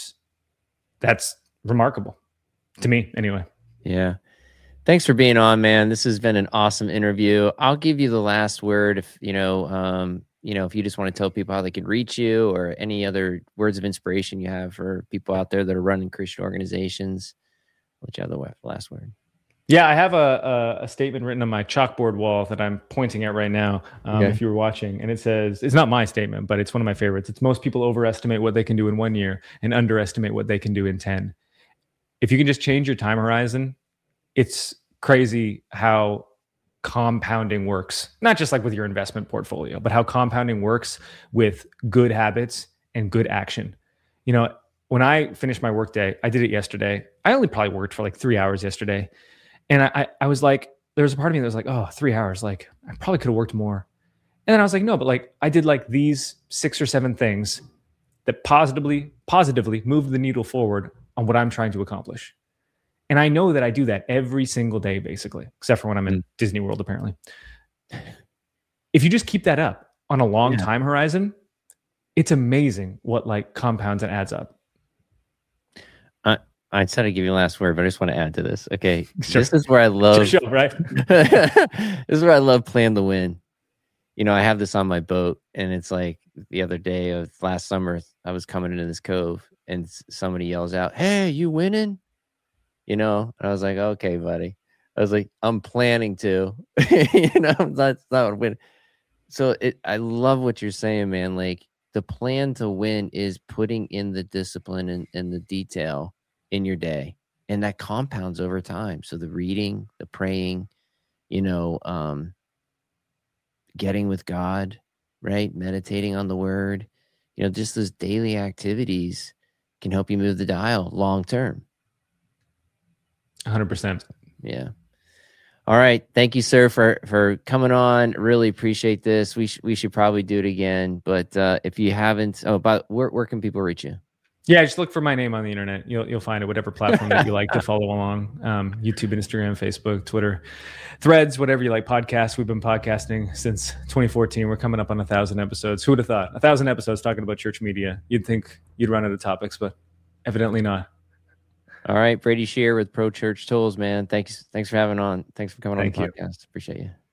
that's remarkable to me anyway. Yeah. Thanks for being on, man. This has been an awesome interview. I'll give you the last word if, you know, um, you know, if you just want to tell people how they can reach you, or any other words of inspiration you have for people out there that are running Christian organizations. I'll let you have the last word. Yeah, I have a, a, a statement written on my chalkboard wall that I'm pointing at right now, um, Okay. if you were watching. And it says, it's not my statement, but it's one of my favorites. It's most people overestimate what they can do in one year and underestimate what they can do in ten. If you can just change your time horizon, it's crazy how compounding works, not just like with your investment portfolio, but how compounding works with good habits and good action. You know, when I finished my workday, I did it yesterday. I only probably worked for like three hours yesterday. And I, I, I was like, there was a part of me that was like, oh, three hours. Like I probably could have worked more. And then I was like, no, but like I did like these six or seven things that positively, positively moved the needle forward on what I'm trying to accomplish. And I know that I do that every single day, basically, except for when I'm in mm. Disney World, apparently. If you just keep that up on a long yeah. time horizon, it's amazing what like compounds and adds up. I, I said I'd give you the last word, but I just want to add to this. Okay. Sure. This is where I love, show, right? This is where I love Plan to Win. You know, I have this on my boat, and it's like the other day of last summer, I was coming into this cove and somebody yells out, "Hey, you winning?" You know, and I was like, "Okay, buddy." I was like, "I'm planning to," you know, that's not what win. So it, I love what you're saying, man. Like the plan to win is putting in the discipline and, and the detail in your day, and that compounds over time. So the reading, the praying, you know, um, getting with God, right? Meditating on the word, you know, just those daily activities can help you move the dial long term. one hundred percent. Yeah. All right. Thank you, sir, for, for coming on. Really appreciate this. We, sh- we should probably do it again. But uh, if you haven't, oh, but where, where can people reach you? Yeah, just look for my name on the internet. You'll you'll find it, whatever platform that you like to follow along. Um, YouTube, Instagram, Facebook, Twitter, Threads, whatever you like. Podcasts. We've been podcasting since twenty fourteen. We're coming up on a thousand episodes. Who would have thought? A thousand episodes talking about church media. You'd think you'd run out of topics, but evidently not. All right, Brady Shear with Pro Church Tools, man. Thanks, thanks for having on. Thanks for coming Thank on the you. podcast. Appreciate you.